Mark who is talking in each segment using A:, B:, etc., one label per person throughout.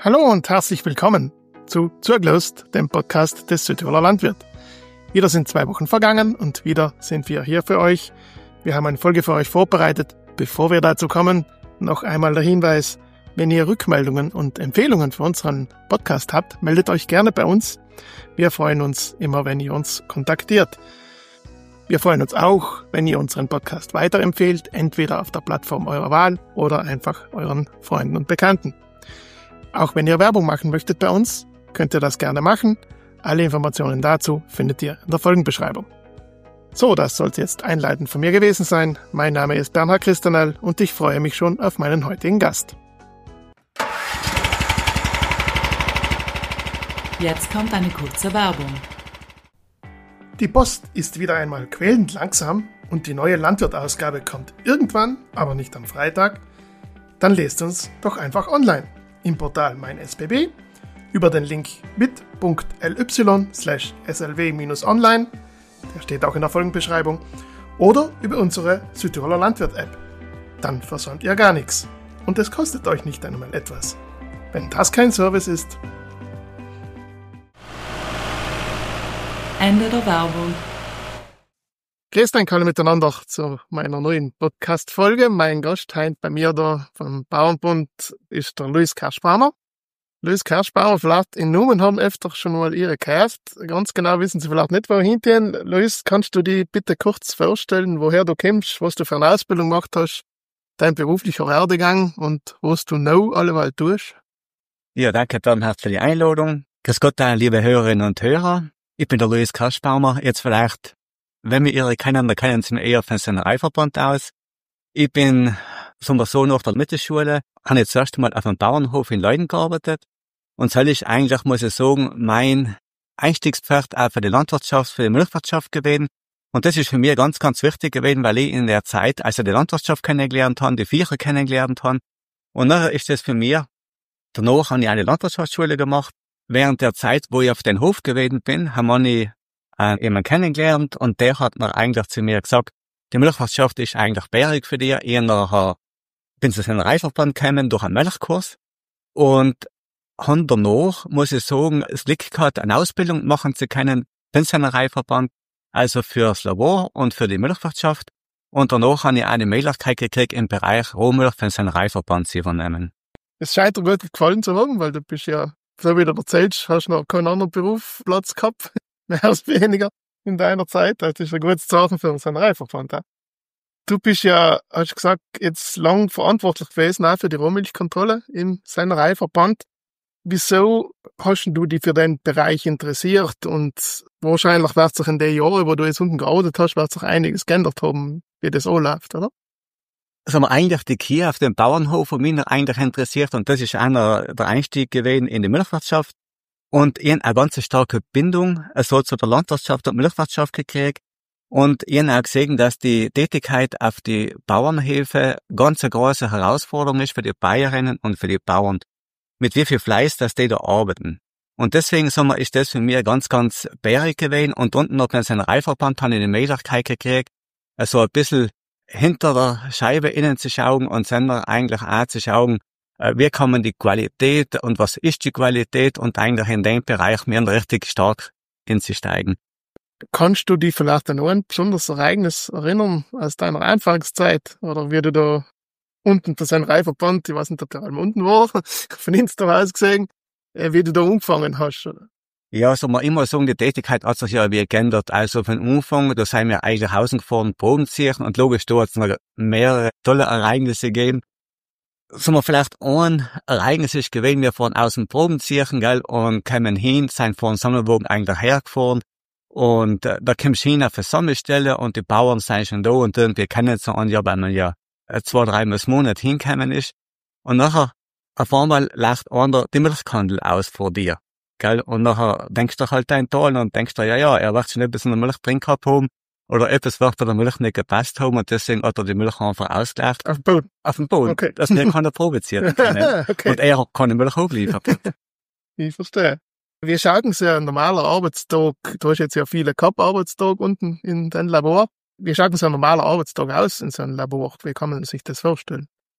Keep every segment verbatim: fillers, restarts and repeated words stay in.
A: Hallo und herzlich willkommen zu Zuergelöst, dem Podcast des Südtiroler Landwirt. Wieder sind zwei Wochen vergangen und wieder sind wir hier für euch. Wir haben eine Folge für euch vorbereitet. Bevor wir dazu kommen, noch einmal der Hinweis, wenn ihr Rückmeldungen und Empfehlungen für unseren Podcast habt, meldet euch gerne bei uns. Wir freuen uns immer, wenn ihr uns kontaktiert. Wir freuen uns auch, wenn ihr unseren Podcast weiterempfehlt, entweder auf der Plattform eurer Wahl oder einfach euren Freunden und Bekannten. Auch wenn ihr Werbung machen möchtet bei uns, könnt ihr das gerne machen. Alle Informationen dazu findet ihr in der Folgenbeschreibung. So, das sollte jetzt einleitend von mir gewesen sein. Mein Name ist Bernhard Christanel und ich freue mich schon auf meinen heutigen Gast.
B: Jetzt kommt eine kurze Werbung.
A: Die Post ist wieder einmal quälend langsam und die neue Landwirt-Ausgabe kommt irgendwann, aber nicht am Freitag. Dann lest uns doch einfach online im Portal Mein S B B über den Link bit.ly slash slw-online, der steht auch in der Folgenbeschreibung, oder über unsere Südtiroler Landwirt-App. Dann versäumt ihr gar nichts und es kostet euch nicht einmal etwas. Wenn das kein Service ist.
B: Ende der Werbung.
A: Grüßt euch alle miteinander zu meiner neuen Podcast-Folge. Mein Gast heint bei mir da vom Bauernbund ist der Luis Kerschbaumer. Luis Kerschbaumer, vielleicht in Numen haben öfter schon mal ihre gehört. Ganz genau wissen sie vielleicht nicht, wo hingehen. Luis, kannst du dich bitte kurz vorstellen, woher du kommst, was du für eine Ausbildung gemacht hast, dein beruflicher Werdegang und was du noch alleweil tust?
C: Ja, danke Bernhard für die Einladung. Grüß Gott, liebe Hörerinnen und Hörer. Ich bin der Luis Kerschbaumer. Jetzt vielleicht, wenn wir Ihre kennen, dann kennen Sie mich eher von Sennereiverband aus. Ich bin, sagen wir so, nach der Mittelschule, habe jetzt zuerst einmal auf einem Bauernhof in Leiden gearbeitet. Und soll ich eigentlich, muss ich sagen, mein Einstiegspferd auch für die Landwirtschaft, für die Milchwirtschaft gewesen. Und das ist für mich ganz, ganz wichtig gewesen, weil ich in der Zeit, also die Landwirtschaft kennengelernt habe, die Viecher kennengelernt habe. Und nachher ist das für mich, danach habe ich eine Landwirtschaftsschule gemacht. Während der Zeit, wo ich auf den Hof gewesen bin, haben wir äh, jemanden kennengelernt und der hat mir eigentlich zu mir gesagt, die Milchwirtschaft ist eigentlich bärig für dich. Ich nachher bin zu einem Reifverband gekommen durch einen Milchkurs und habe danach, muss ich sagen, das Glück gehabt, eine Ausbildung machen zu können, bin zu einem Reifverband, also fürs Labor und für die Milchwirtschaft. Und danach habe ich eine Möglichkeit gekriegt, im Bereich Rohmilch für einen Reifverband zu übernehmen.
A: Es scheint dir gut gefallen zu haben, weil du bist ja, so wie du erzählst, hast du noch keinen anderen Berufsplatz gehabt, mehr als weniger in deiner Zeit. Das ist ein gutes Zeichen für unseren Reifverband. Du bist ja, hast du gesagt, jetzt lang verantwortlich gewesen, auch für die Rohmilchkontrolle im Sennereiverband. Wieso hast du dich für den Bereich interessiert? Und wahrscheinlich wird sich in den Jahren, wo du jetzt unten gearbeitet hast, wird sich einiges geändert haben, wie das auch läuft, oder?
C: Also haben wir eigentlich die Kühe auf dem Bauernhof, wo mich eigentlich interessiert, und das ist einer der Einstieg gewesen in die Milchwirtschaft. Und ich habe eine ganz starke Bindung, also zu der Landwirtschaft und Milchwirtschaft gekriegt. Und ich habe auch gesehen, dass die Tätigkeit auf die Bauernhöfe ganz eine große Herausforderung ist für die Bäuerinnen und für die Bauern. Mit wie viel Fleiß, dass die da arbeiten. Und deswegen, sagen wir, ist das für mich ganz, ganz bärig gewesen. Und unten noch in seinem Reifverband habe ich die Möglichkeit gekriegt, also ein bisschen hinter der Scheibe innen zu schauen und dann eigentlich auch zu schauen, wie kann man die Qualität und was ist die Qualität und eigentlich in dem Bereich mehr richtig stark hinzusteigen.
A: Kannst du dich vielleicht an ein besonderes Ereignis erinnern aus deiner Anfangszeit oder wie du da unten für seinen Reifverband, ich weiß nicht, ob der einmal unten war, von Insta aus gesehen, wie du da angefangen hast, oder?
C: Ja, so mal immer sagen, die Tätigkeit hat sich ja wie geändert. Also von Anfang, da sind wir eigentlich außen gefahren, Proben ziehen und logisch, da hat es noch mehrere tolle Ereignisse gegeben. So mal vielleicht ein Ereignis ist gewesen, wir fahren außen Proben ziehen, gell, und kommen hin, sind vor dem Sammelbogen eigentlich hergefahren und äh, da kommst du hin auf eine Sammelstelle und die Bauern sind schon da und irgendwie kennen sie an, ja, wenn man ja zwei, drei Monate hinkommen ist und nachher auf einmal lacht einer die Milchkandel aus vor dir. Gell? Und nachher denkst du halt dein Tal und denkst du, ja, ja, er wird schon etwas in der Milch drin gehabt haben oder etwas wird bei der Milch nicht gepasst haben und deswegen hat er die Milch einfach ausgelacht.
A: Auf dem Boden?
C: Auf dem Boden.
A: Okay.
C: Dass wir keine provozieren können. Okay. Und er kann die Milch hochliefern.
A: Ich verstehe. Wie schaut denn so ein normaler Arbeitstag, du hast jetzt ja viele gehabt, Arbeitstage unten in deinem Labor. Wie schaut denn so ein normaler Arbeitstag aus in so einem Labor? Wie kann man sich das vorstellen?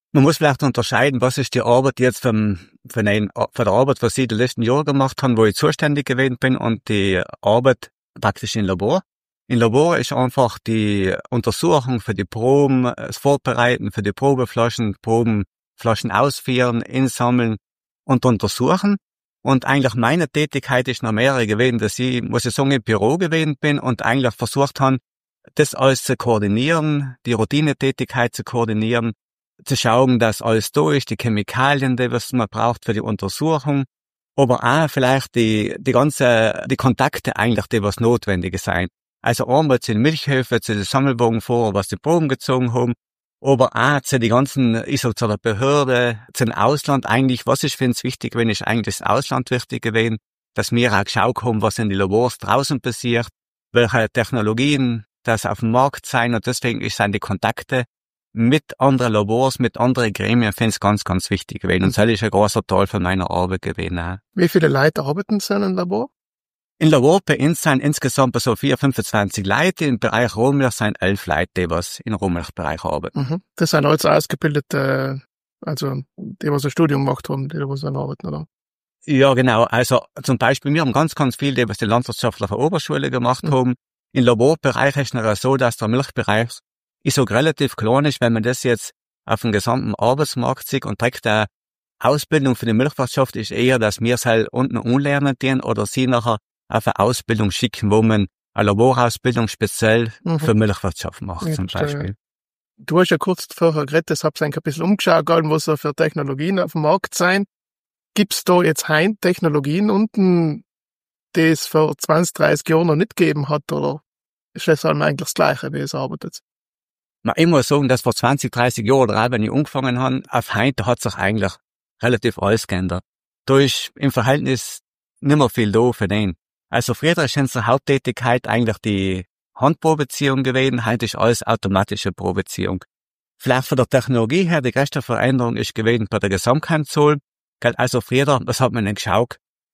C: Man muss vielleicht unterscheiden, was ist die Arbeit jetzt vom, von, ein, von der Arbeit, was ich die letzten Jahre gemacht habe, wo ich zuständig gewesen bin, und die Arbeit praktisch im Labor. Im Labor ist einfach die Untersuchung für die Proben, das Vorbereiten für die Probeflaschen, Probenflaschen ausführen, insammeln und untersuchen. Und eigentlich meine Tätigkeit ist noch mehrere gewesen, dass ich, muss ich sagen, im Büro gewesen bin und eigentlich versucht habe, das alles zu koordinieren, die Routinetätigkeit zu koordinieren, zu schauen, dass alles da ist, die Chemikalien, die was man braucht für die Untersuchung, aber auch vielleicht die, die ganze, die Kontakte eigentlich, die was notwendig sein. Also einmal zu den Milchhöfen, zu den Sammelbogen vor, was die Proben gezogen haben, aber auch zu den ganzen, ich sag zu der Behörde, zu dem Ausland eigentlich, was ist für uns wichtig, wenn ist eigentlich das Ausland wichtig gewesen, dass wir auch geschaut haben, was in den Labors draußen passiert, welche Technologien das auf dem Markt sein, und deswegen sind die Kontakte mit anderen Labors, mit anderen Gremien, finde ich ganz, ganz wichtig gewesen. Und das ist ein großer Teil von meiner Arbeit gewesen. Auch.
A: Wie viele Leute arbeiten in einem Labor?
C: Im Labor bei uns sind insgesamt so vier, fünfundzwanzig Leute. Im Bereich Rohmilch sind elf Leute, die was im Rohmilchbereich arbeiten.
A: Mhm. Das sind alles ausgebildete, also die was ein Studium gemacht haben, die was arbeiten, oder?
C: Ja, genau. Also zum Beispiel, wir haben ganz, ganz viele, die was die landwirtschaftliche Oberschule gemacht mhm. haben. Im Laborbereich ist es noch so, dass der Milchbereich ist so relativ klein ist, wenn man das jetzt auf dem gesamten Arbeitsmarkt sieht, und direkt eine Ausbildung für die Milchwirtschaft ist eher, dass wir es halt unten unlernen dürfen oder sie nachher auf eine Ausbildung schicken, wo man eine Laborausbildung speziell mhm. für Milchwirtschaft macht, ja, zum Beispiel.
A: Du hast ja kurz vorher geredet, das hab's ein bisschen umgeschaut, was so für Technologien auf dem Markt sein. Gibt's da jetzt heim Technologien unten, die es vor zwanzig, dreißig Jahren noch nicht gegeben hat, oder ist das eigentlich das Gleiche, wie es arbeitet?
C: Man immer sagen, dass vor zwanzig, dreißig Jahren, oder auch wenn ich angefangen habe, auf heute hat sich eigentlich relativ alles geändert. Da ist im Verhältnis nicht mehr viel da für den. Also früher ist unsere Haupttätigkeit eigentlich die Handprobeziehung gewesen, heute ist alles automatische Probeziehung. Vielleicht von der Technologie her, die größte Veränderung ist gewesen bei der Gesamtkeimzahl. Also früher, was hat man denn geschaut?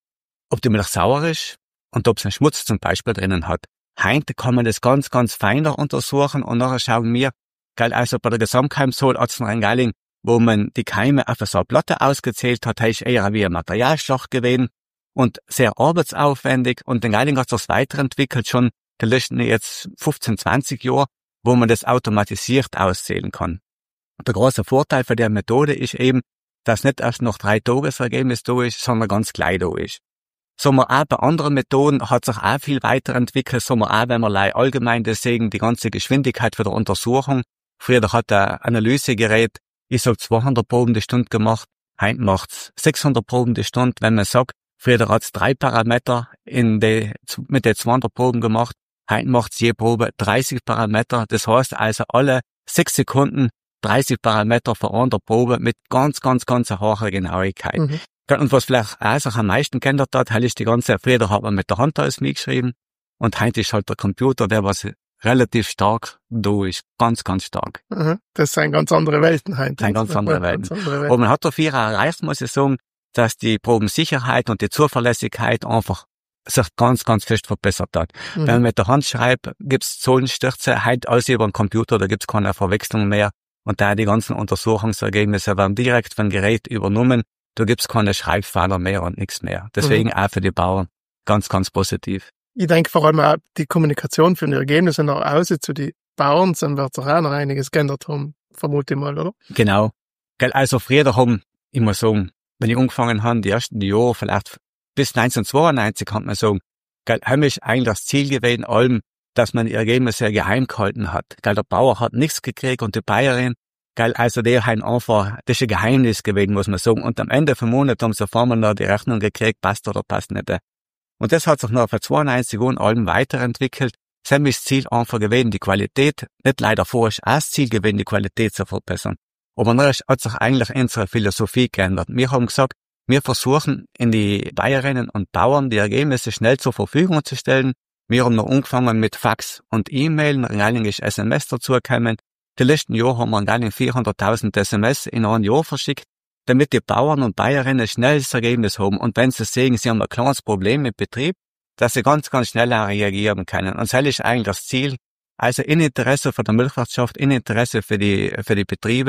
C: Ob die Milch sauer ist und ob es einen Schmutz zum Beispiel drinnen hat. Heute kann man das ganz, ganz feiner untersuchen, und nachher schauen wir, also bei der Gesamtkeimzahl hat es noch ein Geiling, wo man die Keime auf so eine Platte ausgezählt hat, ist eher wie ein Materialschlacht gewesen und sehr arbeitsaufwendig, und den Geiling hat sich weiterentwickelt, schon die letzten jetzt fünfzehn, zwanzig Jahre, wo man das automatisiert auszählen kann. Der große Vorteil von der Methode ist eben, dass nicht erst noch drei Tage das Ergebnis da ist, sondern ganz gleich da ist. Sagen wir auch bei anderen Methoden hat sich auch viel weiterentwickelt, sagen wir auch, wenn wir allgemein das sehen, die ganze Geschwindigkeit für die Untersuchung. Früher hat ein Analysegerät, ich sag zweihundert Proben die Stunde gemacht, heute macht's sechshundert Proben die Stunde, wenn man sagt, früher hat's drei Parameter in die, mit den zweihundert Proben gemacht, heute macht's je Probe dreißig Parameter, das heißt also alle sechs Sekunden dreißig Parameter für eine Probe mit ganz, ganz, ganz hoher Genauigkeit. Mhm. Und was vielleicht auch sich am meisten geändert hat, ist die ganze, früher hat man mit der Hand alles mitgeschrieben, und heute ist halt der Computer, der was relativ stark da ist. Ganz, ganz stark.
A: Mhm. Das sind ganz andere Welten heute.
C: Das sind ganz andere Welten. Ganz andere Welten. Aber man hat dafür erreicht, muss ich sagen, dass die Probensicherheit und die Zuverlässigkeit einfach sich ganz, ganz fest verbessert hat. Mhm. Wenn man mit der Hand schreibt, gibt's Zahlenstürze, heute alles über den Computer, da gibt's keine Verwechslung mehr. Und da die ganzen Untersuchungsergebnisse werden direkt vom Gerät übernommen. Da gibt's keine Schreibfehler mehr und nichts mehr. Deswegen mhm. auch für die Bauern ganz, ganz positiv.
A: Ich denke vor allem auch die Kommunikation für die Ergebnisse nach außen zu den Bauern, dann wird sich auch noch einiges geändert haben, vermute ich mal, oder?
C: Genau. Also früher haben, ich muss sagen, wenn ich angefangen habe, die ersten Jahre, vielleicht bis neunzehnhundertzweiundneunzig, kann man sagen, haben wir eigentlich das Ziel gewesen, allem, dass man die Ergebnisse geheim gehalten hat. Der Bauer hat nichts gekriegt und die Bayerin, also der hat einfach, das ist ein Geheimnis gewesen, muss man sagen. Und am Ende vom Monat haben sie vorne noch die Rechnung gekriegt, passt oder passt nicht. Und das hat sich noch für zweiundneunzig Jahren allem weiterentwickelt. Das ist das Ziel einfach gewesen, die Qualität, nicht leider vorher, ist auch das Ziel gewesen, die Qualität zu verbessern. Aber dann hat sich eigentlich unsere Philosophie geändert. Wir haben gesagt, wir versuchen, in die Bäuerinnen und Bauern die Ergebnisse schnell zur Verfügung zu stellen. Wir haben noch angefangen mit Fax und E-Mail, ein ist S M S dazugekommen. Die letzten Jahre haben wir ein vierhunderttausend S M S in einem Jahr verschickt, damit die Bauern und Bäuerinnen schnell das Ergebnis haben. Und wenn sie sehen, sie haben ein kleines Problem mit Betrieb, dass sie ganz, ganz schnell reagieren können. Und das ist eigentlich das Ziel. Also in Interesse für die Milchwirtschaft, in Interesse für die, für die Betriebe,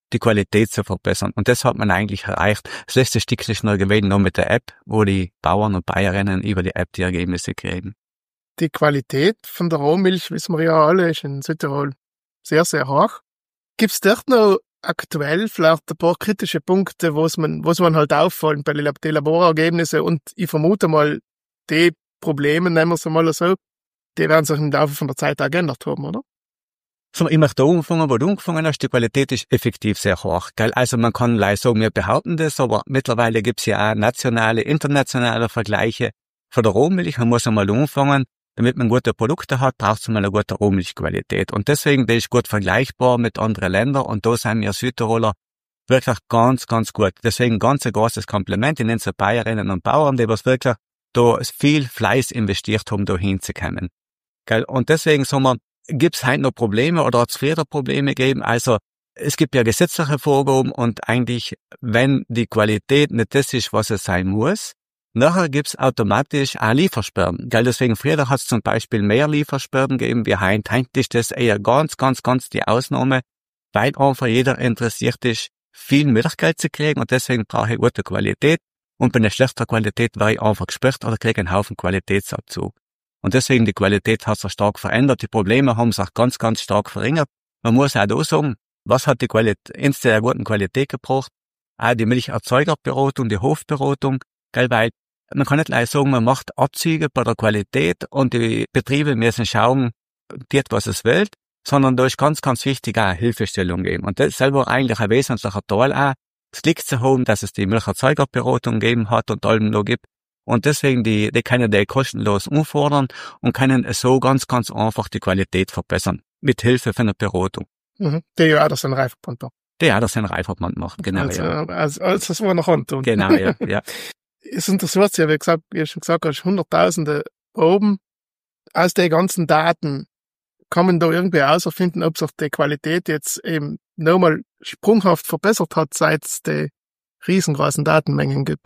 C: die Qualität zu verbessern. Und das hat man eigentlich erreicht. Das letzte Stückchen ist noch gewesen, noch mit der App, wo die Bauern und Bäuerinnen über die App die Ergebnisse kriegen.
A: Die Qualität von der Rohmilch, wissen wir ja alle, ist in Südtirol sehr, sehr hoch. Gibt's dort noch aktuell vielleicht ein paar kritische Punkte, wo es man, wo es man halt auffallen bei den Laborergebnissen, und ich vermute mal, die Probleme, nennen wir es mal so, die werden sich im Laufe von der Zeit auch geändert haben, oder?
C: So, ich möchte da anfangen, wo du angefangen hast. Die Qualität ist effektiv sehr hoch, gell? Also man kann leicht sagen, wir behaupten das, aber mittlerweile gibt's ja auch nationale, internationale Vergleiche von der Rohmilch. Man muss einmal anfangen. Damit man gute Produkte hat, braucht es mal eine gute Rohmilchqualität. Und deswegen, die ist gut vergleichbar mit anderen Ländern. Und da sind wir Südtiroler wirklich ganz, ganz gut. Deswegen ganz ein großes Kompliment in den Bäuerinnen und Bauern, die was wirklich da viel Fleiß investiert haben, da hinzukommen. Gell? Und deswegen sagen wir, gibt's heute noch Probleme oder hat es früher Probleme gegeben? Also, es gibt ja gesetzliche Vorgaben, und eigentlich, wenn die Qualität nicht das ist, was es sein muss, nachher gibt's automatisch auch Liefersperren. Gell? Deswegen früher hat's zum Beispiel mehr Liefersperren gegeben wie heute. Heute ist das eher ganz, ganz, ganz die Ausnahme, weil einfach jeder interessiert ist, viel Milchgeld zu kriegen, und deswegen brauche ich gute Qualität. Und bei einer schlechter Qualität war ich einfach gesperrt oder kriege einen Haufen Qualitätsabzug. Und deswegen die Qualität hat sich stark verändert. Die Probleme haben sich auch ganz, ganz stark verringert. Man muss auch da sagen, was hat die Qualität, ins der guten Qualität gebracht? Auch die Milcherzeugerberatung, die Hofberatung, gell, weil man kann nicht leicht sagen, man macht Abzüge bei der Qualität und die Betriebe müssen schauen, die was es will, sondern da ist ganz, ganz wichtig auch Hilfestellung geben. Und das ist selber eigentlich ein wesentlicher Teil auch. Es liegt zu haben, dass es die Milcherzeugerberatung gegeben hat und allem noch gibt. Und deswegen, die, die können die kostenlos anfordern und können so ganz, ganz einfach die Qualität verbessern. Mit Hilfe von einer Beratung.
A: Mhm. Die ja auch das ein Reifverband macht.
C: Die ja das ein Reifverband macht, genau,
A: also,
C: ja.
A: Also, also das war noch Hand.
C: Genau, ja, ja.
A: Es interessiert sich ja, wie gesagt, wie ich schon gesagt habe, Hunderttausende Proben. Aus den ganzen Daten kann man da irgendwie herausfinden, ob sich die Qualität jetzt eben nochmal sprunghaft verbessert hat, seit es die riesengroßen Datenmengen gibt.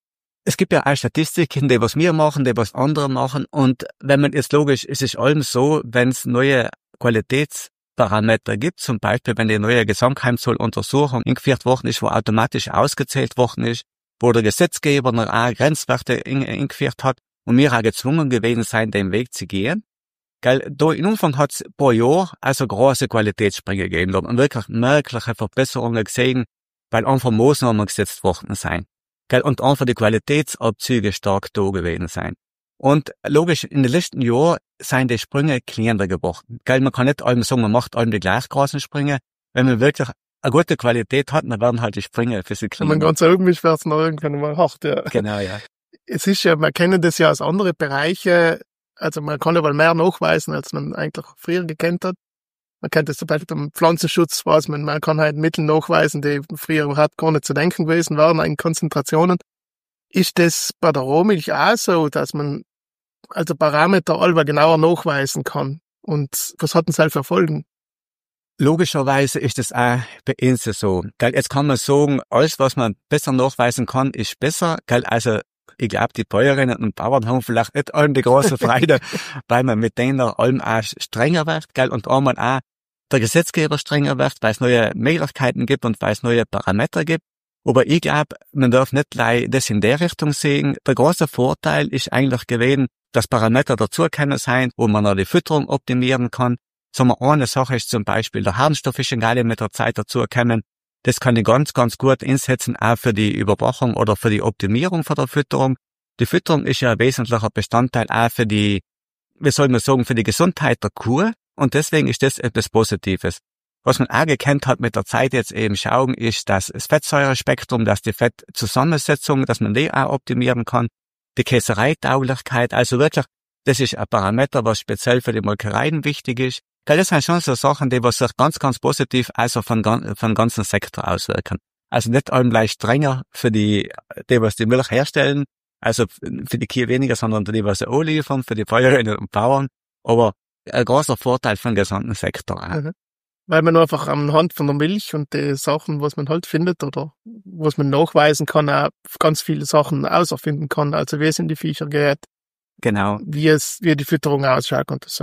C: Es gibt ja auch Statistiken, die was wir machen, die was andere machen. Und wenn man jetzt logisch, es ist allem so, wenn es neue Qualitätsparameter gibt, zum Beispiel, wenn die neue Gesamtheimzolluntersuchung eingeführt worden ist, wo automatisch ausgezählt worden ist, wo der Gesetzgeber noch auch Grenzwerte eingeführt hat und wir auch gezwungen gewesen sein, den Weg zu gehen. Gell, da in Umfang hat es pro Jahr also große Qualitätssprünge gegeben. Da haben wir wirklich merkliche Verbesserungen gesehen, weil einfach Maßnahmen gesetzt worden sind. Gell, und einfach die Qualitätsabzüge stark da gewesen sein. Und logisch, in den letzten Jahren sind die Sprünge kleiner geworden. Gell, man kann nicht allem sagen, man macht allem die gleich großen Sprünge. Wenn man wirklich eine gute Qualität hat, dann werden halt die Sprünge für sie kleiner.
A: Wenn man ganz irgendwie wird es noch irgendwann mal hart, ja.
C: Genau, ja.
A: Es ist ja, man kennt das ja aus anderen Bereichen, also man kann ja mal mehr nachweisen, als man eigentlich früher gekannt hat. Man kennt das zum Beispiel beim Pflanzenschutz, weiß man, man kann halt Mittel nachweisen, die früher überhaupt gar nicht zu denken gewesen waren, in Konzentrationen. Ist das bei der Rohmilch auch so, dass man also Parameter allweil genauer nachweisen kann? Und was hat denn das für Folgen?
C: Logischerweise ist es auch bei uns so. Gell, jetzt kann man sagen, alles, was man besser nachweisen kann, ist besser. Gell, also ich glaube, die Bäuerinnen und Bauern haben vielleicht nicht allem die große Freude, weil man mit denen allem auch strenger wird, gell, und einmal auch der Gesetzgeber strenger wird, weil es neue Möglichkeiten gibt und weil es neue Parameter gibt. Aber ich glaube, man darf nicht gleich das in der Richtung sehen. Der große Vorteil ist eigentlich gewesen, dass Parameter dazu können sein, wo man auch die Fütterung optimieren kann. Sagen wir, eine Sache ist zum Beispiel, der Harnstoff ist egal mit der Zeit dazu kommen. Das kann ich ganz, ganz gut einsetzen, auch für die Überwachung oder für die Optimierung von der Fütterung. Die Fütterung ist ja ein wesentlicher Bestandteil auch für die, wie soll man sagen, für die Gesundheit der Kuh. Und deswegen ist das etwas Positives. Was man auch gekannt hat mit der Zeit jetzt eben schauen, ist, dass das Fettsäurespektrum, dass die Fettzusammensetzung, dass man die auch optimieren kann. Die Käsereitauglichkeit, also wirklich, das ist ein Parameter, was speziell für die Molkereien wichtig ist. Das sind schon so Sachen, die was sich ganz, ganz positiv also von, von ganzen Sektor auswirken. Also nicht allem gleich strenger für die, die was die Milch herstellen, also für die Kühe weniger, sondern die, was sie auch liefern, für die Bäuerinnen und Bauern. Aber ein großer Vorteil für den gesamten Sektor auch.
A: Mhm. Weil man einfach anhand von der Milch und die Sachen, was man halt findet oder was man nachweisen kann, auch ganz viele Sachen auserfinden kann. Also wie es in die Viecher geht.
C: Genau.
A: Wie es, wie die Fütterung ausschaut und so.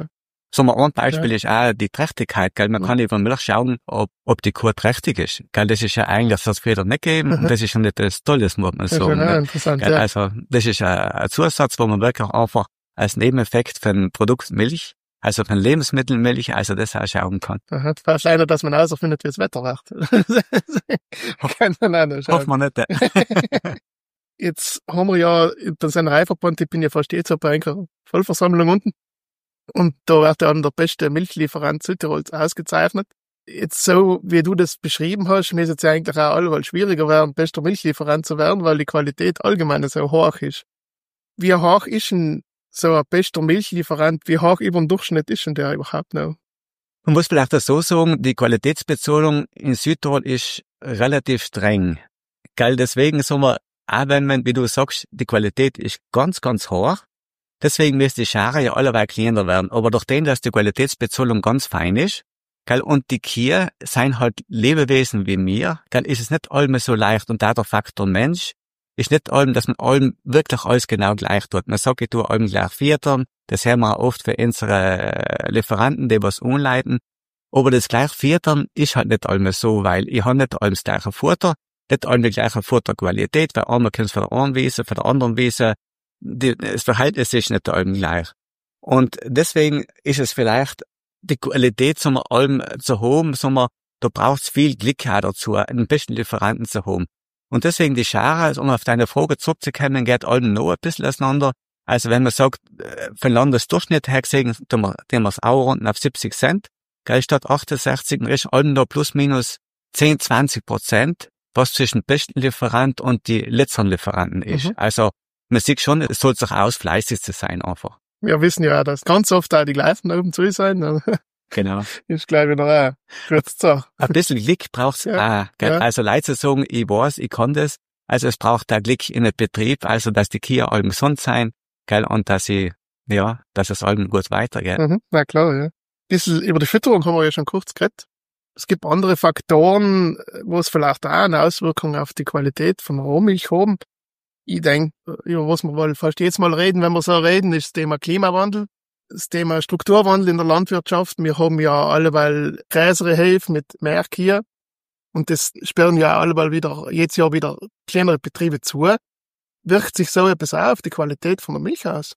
C: So mal ein Beispiel
A: Ja.
C: ist auch die Trächtigkeit, gell? Man
A: Mhm.
C: kann über Milch schauen, ob, ob die Kuh trächtig ist, gell? Das ist ja eigentlich, das Feder nicht geben,
A: Mhm.
C: und das ist ja nicht das Tolles, muss man
A: Das ist
C: sagen,
A: ja
C: gell?
A: interessant,
C: Gell?
A: ja.
C: Also, das ist ein, ein Zusatz, wo man wirklich einfach als Nebeneffekt für ein Produkt Milch, also für ein Lebensmittel Milch, also das auch schauen kann.
A: Aha. Fast leider, dass man herausfindet, wie das Wetter wird. Kann man auch noch schauen.
C: Hofft man nicht.
A: Jetzt haben wir ja bei seinem Reiferband, ich bin ja fast jetzt bei einer Vollversammlung unten. Und da wird ja der beste Milchlieferant Südtirols ausgezeichnet. Jetzt so, wie du das beschrieben hast, ist es ja eigentlich auch allweil schwieriger werden, bester Milchlieferant zu werden, weil die Qualität allgemein so hoch ist. Wie hoch ist denn so ein bester Milchlieferant? Wie hoch über dem Durchschnitt ist denn der überhaupt noch?
C: Man muss vielleicht auch so sagen, die Qualitätsbezollung in Südtirol ist relativ streng. Gell, deswegen sagen wir, auch wenn man, wie du sagst, die Qualität ist ganz, ganz hoch, deswegen müsste die Schare ja alleweil kleiner werden. Aber durch den, dass die Qualitätsbezollung ganz fein ist, gell, und die Kühe sind halt Lebewesen wie mir, gell, ist es nicht allem so leicht. Und da der Faktor Mensch ist nicht allem, dass man allem wirklich alles genau gleich tut. Man sagt, ich tue allem gleich füttern. Das hören wir oft für unsere Lieferanten, die was anleiten. Aber das gleich füttern ist halt nicht allem so, weil ich habe nicht allem das gleiche Futter, nicht allem die gleiche Futterqualität, weil einmal kann es für den einen wissen, für den anderen wissen. Die, das Verhältnis ist nicht allem gleich. Und deswegen ist es vielleicht die Qualität, sagen wir, allem zu haben, sagen wir, da braucht es viel Glück auch dazu, einen besten Lieferanten zu haben. Und deswegen die Schere, um auf deine Frage zurückzukommen, geht allem noch ein bisschen auseinander. Also wenn man sagt, von Landesdurchschnitt her gesehen, tun wir, tun wir es auch runden auf siebzig Cent, gell, statt achtundsechzig, ist allem noch plus minus zehn, zwanzig Prozent, was zwischen besten Lieferant und die letzten Lieferanten ist.
A: Mhm.
C: Also man sieht schon, es soll sich aus, fleißig zu sein einfach.
A: Wir wissen ja, dass ganz oft auch die gleichen oben zu sein.
C: Genau.
A: Ist gleich wieder eine kurze Sache.
C: Ein bisschen Glück braucht's
A: Ja,
C: auch. Gell?
A: ja.
C: Also Leute sagen, ich weiß, ich kann das. Also es braucht da Glück in den Betrieb, also dass die Kühe allem gesund sein, gell, und dass sie, ja, dass es allem gut weitergeht.
A: Mhm, na klar, ja. Ein bisschen über die Fütterung haben wir ja schon kurz geredet. Es gibt andere Faktoren, wo es vielleicht auch eine Auswirkung auf die Qualität von Rohmilch haben. Ich denke, über was wir wohl fast jetzt mal reden, wenn wir so reden, ist das Thema Klimawandel. Das Thema Strukturwandel in der Landwirtschaft. Wir haben ja alleweil größere Höfe mit mehr Kühe. Und das sperren ja alleweil wieder, jedes Jahr wieder kleinere Betriebe zu. Wirkt sich so etwas auch auf die Qualität von der Milch aus?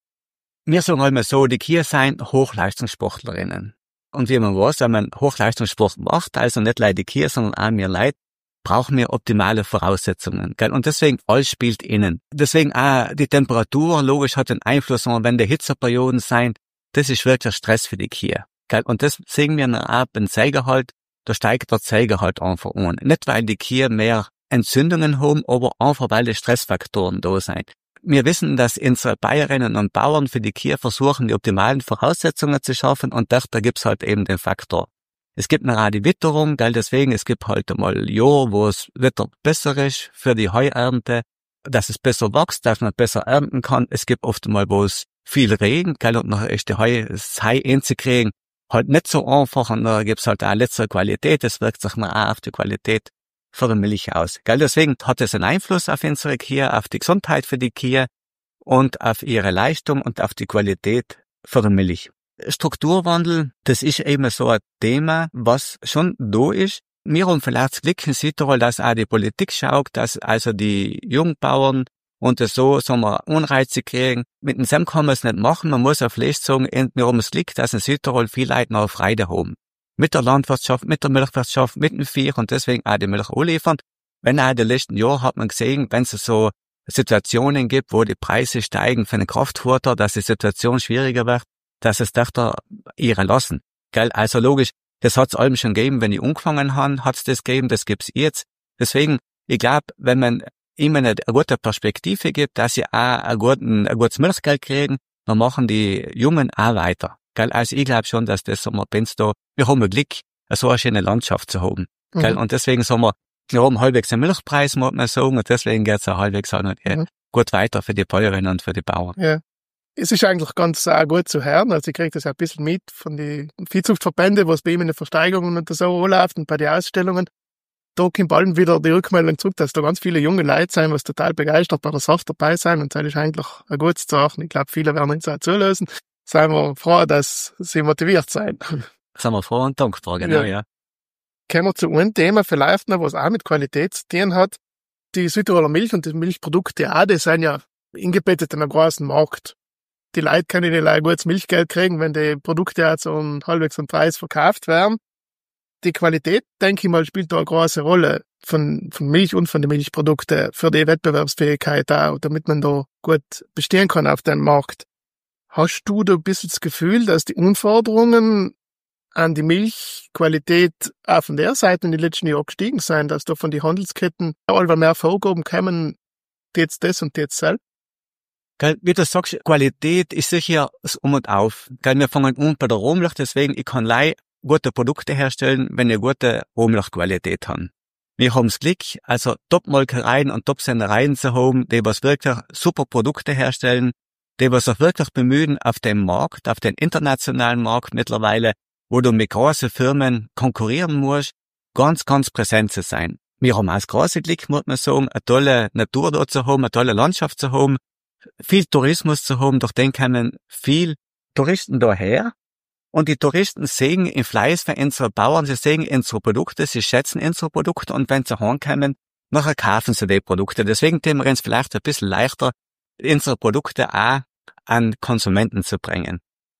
C: Wir sagen einmal so, die Kühe sind Hochleistungssportlerinnen. Und wie man weiß, wenn man Hochleistungssport macht, also nicht leider die Kühe, sondern auch wir Leute, brauchen wir optimale Voraussetzungen, gell? Und deswegen alles spielt innen. Deswegen auch die Temperatur, logisch, hat einen Einfluss, wenn die Hitzeperioden sein, das ist wirklich Stress für die Kühe, gell? Und das sehen wir auch beim Sägehalt, da steigt der Sägehalt einfach an. Nicht, weil die Kühe mehr Entzündungen haben, aber einfach, weil die Stressfaktoren da sind. Wir wissen, dass unsere Bäuerinnen und Bauern für die Kühe versuchen, die optimalen Voraussetzungen zu schaffen, und da gibt's halt eben den Faktor. Es gibt noch auch die Witterung, gell, deswegen, es gibt halt mal Jahr, wo es Wetter besser ist für die Heuernte, dass es besser wächst, dass man besser ernten kann. Es gibt oft mal, wo es viel Regen, gell, und nachher ist die Heu, das Heu einzukriegen, halt nicht so einfach, und da gibt's halt auch letztere Qualität, das wirkt sich mal auch auf die Qualität für die Milch aus, gell, deswegen hat es einen Einfluss auf unsere Kühe, auf die Gesundheit für die Kühe und auf ihre Leistung und auf die Qualität für die Milch. Strukturwandel, das ist eben so ein Thema, was schon da ist. Wir haben vielleicht das Glück in Südtirol, dass auch die Politik schaut, dass also die Jungbauern und das so, sagen wir, Anreize kriegen. Mit dem Sem kann man es nicht machen. Man muss auch vielleicht sagen, wir haben das Glück, dass in Südtirol viele Leute noch Freude haben. Mit der Landwirtschaft, mit der Milchwirtschaft, mit dem Vieh und deswegen auch die Milch anliefern. Wenn auch in den letzten Jahren hat man gesehen, wenn es so Situationen gibt, wo die Preise steigen für den Kraftfutter, dass die Situation schwieriger wird, dass es dachter ihre lassen. Gell? Also logisch, das hat's allem schon gegeben, wenn die angefangen haben, hat's das gegeben, das gibt's jetzt. Deswegen, ich glaube, wenn man immer eine, eine gute Perspektive gibt, dass sie auch ein, guten, ein gutes Milchgeld kriegen, dann machen die Jungen auch weiter. Gell? Also ich glaube schon, dass das, sagen wir, wenn's da, wir haben ein Glück, so eine schöne Landschaft zu haben. Mhm. Gell? Und deswegen sagen wir, wir haben halbwegs einen Milchpreis, muss man sagen, und deswegen geht's auch halbwegs auch noch, mhm. gut weiter für die Bäuerinnen und für die Bauern.
A: Ja. Es ist eigentlich ganz äh, gut zu hören, also ich kriege das ein bisschen mit von den Viehzuchtverbänden, wo es bei ihm in den Versteigerungen und so anläuft und bei den Ausstellungen. Da kommt bald wieder die Rückmeldung zurück, dass da ganz viele junge Leute sind, was total begeistert bei der Sache dabei sind, und das ist eigentlich ein gutes Zeichen. Ich glaube, viele werden uns auch zulösen. seien wir froh, dass sie motiviert sein.
C: Sind wir froh und dankbar, genau, ja.
A: ja. Kommen wir zu einem Thema vielleicht noch, was auch mit Qualität zu tun hat. Die Südtiroler Milch und die Milchprodukte auch, die sind ja eingebettet in einem großen Markt. Die Leute können nicht ein gutes Milchgeld kriegen, wenn die Produkte auch zu einem halbwegs am Preis verkauft werden. Die Qualität, denke ich mal, spielt da eine große Rolle von, von Milch und von den Milchprodukten für die Wettbewerbsfähigkeit auch, damit man da gut bestehen kann auf dem Markt. Hast du da ein bisschen das Gefühl, dass die Anforderungen an die Milchqualität auch von der Seite in den letzten Jahren gestiegen sind, dass da von den Handelsketten immer mehr Vorgaben kommen, jetzt das und jetzt das?
C: Gell, wie du sagst, Qualität ist sicher das Um und Auf. Gell, wir fangen an bei der Rohmilch, deswegen ich kann leicht gute Produkte herstellen, wenn ich gute Rohmilchqualität habe. Wir haben das Glück, also Top-Molkereien und Top-Sendereien zu haben, die was wirklich super Produkte herstellen, die was auch wirklich bemühen auf dem Markt, auf den internationalen Markt mittlerweile, wo du mit großen Firmen konkurrieren musst, ganz, ganz präsent zu sein. Wir haben auch das große Glück, muss man sagen, eine tolle Natur da zu haben, eine tolle Landschaft zu haben, viel Tourismus zu haben, durch den kommen viel Touristen daher. Und die Touristen sehen in Fleiß für unsere Bauern, sie sehen unsere Produkte, sie schätzen unsere Produkte und wenn sie heimkommen, nachher kaufen sie die Produkte. Deswegen tun wir uns vielleicht ein bisschen leichter, unsere Produkte auch an Konsumenten zu bringen.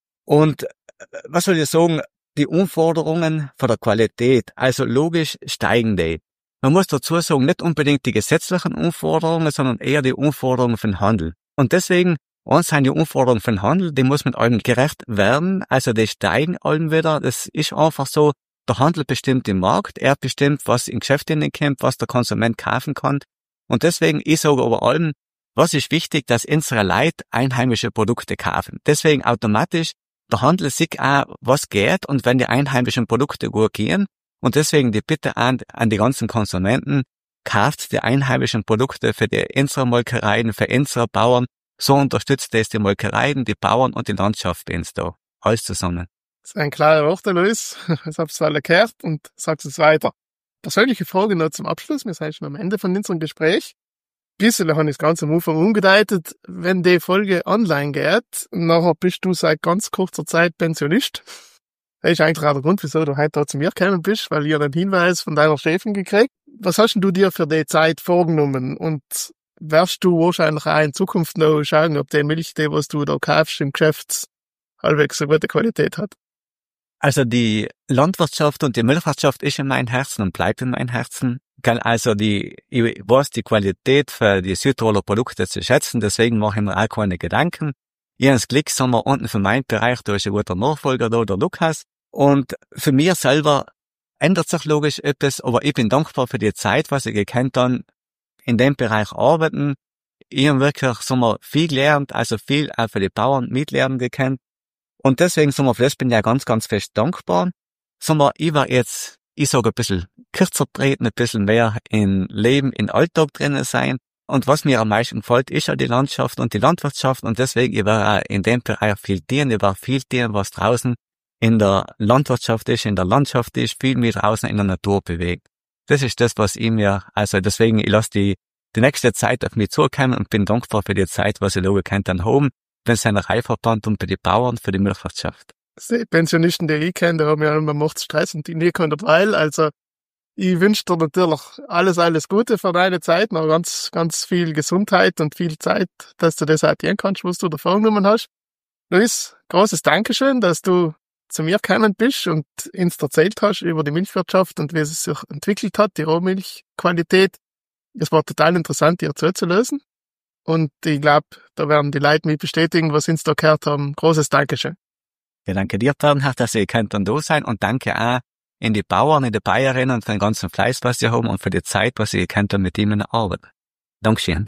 C: Und was soll ich sagen, die Anforderungen von der Qualität, also logisch steigen die. Man muss dazu sagen, nicht unbedingt die gesetzlichen Anforderungen, sondern eher die Anforderungen für den Handel. Und deswegen, uns sind die Anforderungen für den Handel, die muss mit allem gerecht werden, also die steigen allem wieder. Das ist einfach so, der Handel bestimmt den Markt, er bestimmt, was in Geschäfte hineinkommt, was der Konsument kaufen kann. Und deswegen, ich sage aber allem, was ist wichtig, dass unsere Leute einheimische Produkte kaufen. Deswegen automatisch, der Handel sieht auch, was geht und wenn die einheimischen Produkte gut gehen. Und deswegen die Bitte an, an die ganzen Konsumenten, kauft die einheimischen Produkte für die unsere Molkereien, für unsere Bauern. So unterstützt es die Molkereien, die Bauern und die Landschaft bei uns da. Alles zusammen.
A: Das ist ein klarer Wort, Luis. Ich habe es alle gehört und sagst es weiter. Persönliche Frage noch zum Abschluss. Wir sind schon am Ende von unserem Gespräch. Ein bisschen habe ich das Ganze am Anfang umgedeutet. Wenn die Folge online geht, nachher bist du seit ganz kurzer Zeit Pensionist. Das ist eigentlich auch der Grund, wieso du heute zu mir gekommen bist, weil ich einen Hinweis von deiner Chefin gekriegt. Was hast denn du dir für die Zeit vorgenommen? Und wirst du wahrscheinlich auch in Zukunft noch schauen, ob die Milch, die was du da kaufst im Geschäft, halbwegs so gute Qualität hat?
C: Also die Landwirtschaft und die Milchwirtschaft ist in meinem Herzen und bleibt in meinem Herzen. Also die, ich weiß die Qualität für die Südtiroler Produkte zu schätzen, deswegen mache ich mir auch keine Gedanken. Ich habe das Glück, sagen wir, unten für meinen Bereich, da ist ein guter Nachfolger da, der Lukas. Und für mich selber ändert sich logisch etwas, aber ich bin dankbar für die Zeit, was ich gekannt habe, in dem Bereich arbeiten. Ich habe wirklich, sagen wir, viel gelernt, also viel auch für die Bauern mitlernen gekannt. Und deswegen, sagen wir, für das bin ich ja ganz, ganz fest dankbar. Sagen wir, ich war jetzt, ich sage ein bisschen kürzer treten, ein bisschen mehr in Leben, in Alltag drinnen sein. Und was mir am meisten gefällt, ist ja die Landschaft und die Landwirtschaft. Und deswegen, ich war auch in dem Bereich viel dienen, ich war viel dienen, was draußen in der Landwirtschaft ist, in der Landschaft ist, viel mehr draußen in der Natur bewegt. Das ist das, was ich mir, also deswegen, ich lasse die, die nächste Zeit auf mich zukommen und bin dankbar für die Zeit, was ich da gekannt habe, wenn es eine Reifverband und für die Bauern, für die Milchwirtschaft.
A: Die Pensionisten, die ich kenne, die haben ja immer macht Stress und die nie können weil, also ich wünsche dir natürlich alles, alles Gute für deine Zeit, noch ganz, ganz viel Gesundheit und viel Zeit, dass du das halt kannst, was du da vorgenommen hast. Luis, großes Dankeschön, dass du zu mir gekommen bist und uns erzählt hast über die Milchwirtschaft und wie es sich entwickelt hat, die Rohmilchqualität. Es war total interessant, dir zuzulösen. Und ich glaube, da werden die Leute mich bestätigen, was sie uns da gehört haben. Großes Dankeschön.
C: Ja, danke dir, Bernhard, dass ihr könnt dann da sein und danke auch in die Bauern, in die Bayerinnen und für den ganzen Fleiß, was sie haben und für die Zeit, was ihr könnt mit ihnen arbeiten. Dankeschön.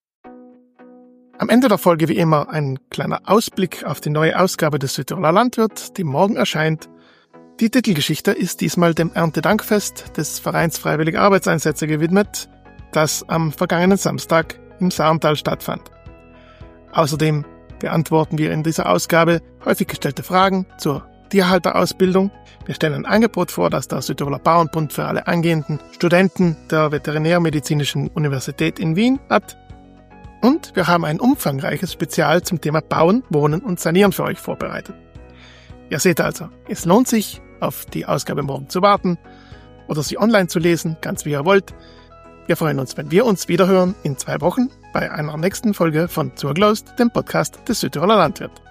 A: Am Ende der Folge wie immer ein kleiner Ausblick auf die neue Ausgabe des Südtiroler Landwirt, die morgen erscheint. Die Titelgeschichte ist diesmal dem Erntedankfest des Vereins Freiwillige Arbeitseinsätze gewidmet, das am vergangenen Samstag im Saarntal stattfand. Außerdem beantworten wir in dieser Ausgabe häufig gestellte Fragen zur Tierhalterausbildung. Wir stellen ein Angebot vor, das der Südtiroler Bauernbund für alle angehenden Studenten der Veterinärmedizinischen Universität in Wien hat. Und wir haben ein umfangreiches Spezial zum Thema Bauen, Wohnen und Sanieren für euch vorbereitet. Ihr seht also, es lohnt sich, auf die Ausgabe morgen zu warten oder sie online zu lesen, ganz wie ihr wollt. Wir freuen uns, wenn wir uns wiederhören in zwei Wochen bei einer nächsten Folge von Zurglost, dem Podcast des Südtiroler Landwirt.